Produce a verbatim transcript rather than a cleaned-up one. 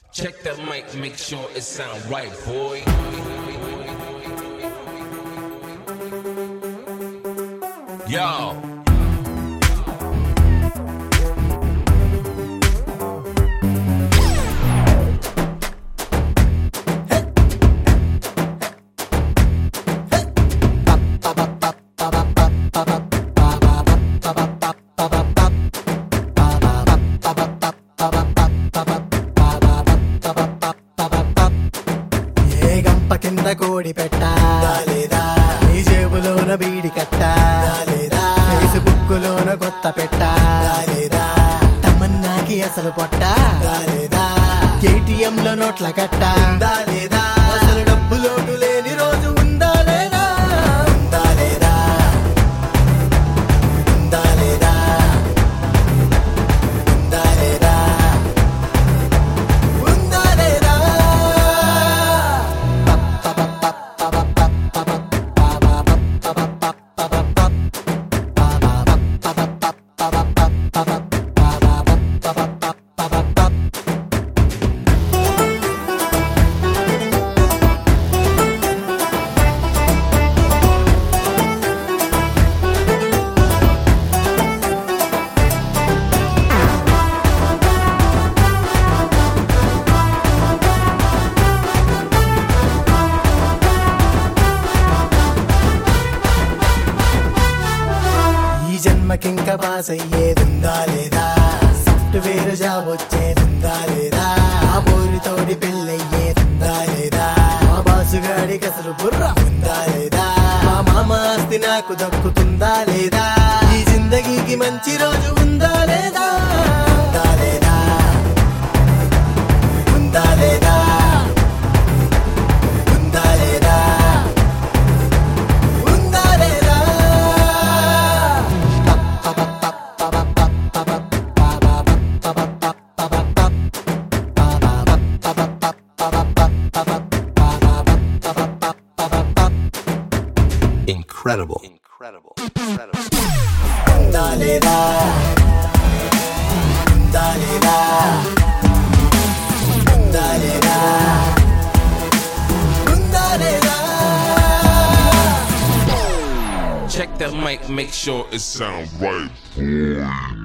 Check the mic, make sure it sound right, boy. Yo. కింద కోడి పెట్టా లేదా నీ జేబులోన బీడి కట్టా లేదా ఫేస్బుక్ లోన కొత్త పెట్టా లేదా తమన్నాకి అసలు పొట్టా లేదా ఏటీఎం లో నోట్ల కట్టా లేదా అసలు డబ్బు లోటు లేని రోజు ఉందా లేదా ఉందా లేదా ఉందా లేదా ఉందా లేదా ఉందా లేదా జన్మకింక పాస్ అయ్యేదుందా లేదా సాఫ్ట్వేర్ జాబ్ వచ్చేదుందా లేదా ఆ బోరితోడి పెళ్ళయ్యేదుందా లేదా మా బాసుగాడికి అసలు బుర్ర ఉందా లేదా మా మామ ఆస్తి నాకు దక్కుతుందా లేదా ఈ జిందగీకి మంచి రోజు ఉందా లేదా ఉందా లేదా ఉందా లేదా ఉందా లేదా ఉందా లేదా Incredible. Incredible. Incredible. ఉందా లేదా ఉందా లేదా ఉందా లేదా ఉందా లేదా Check the mic, make sure it sound right, boy.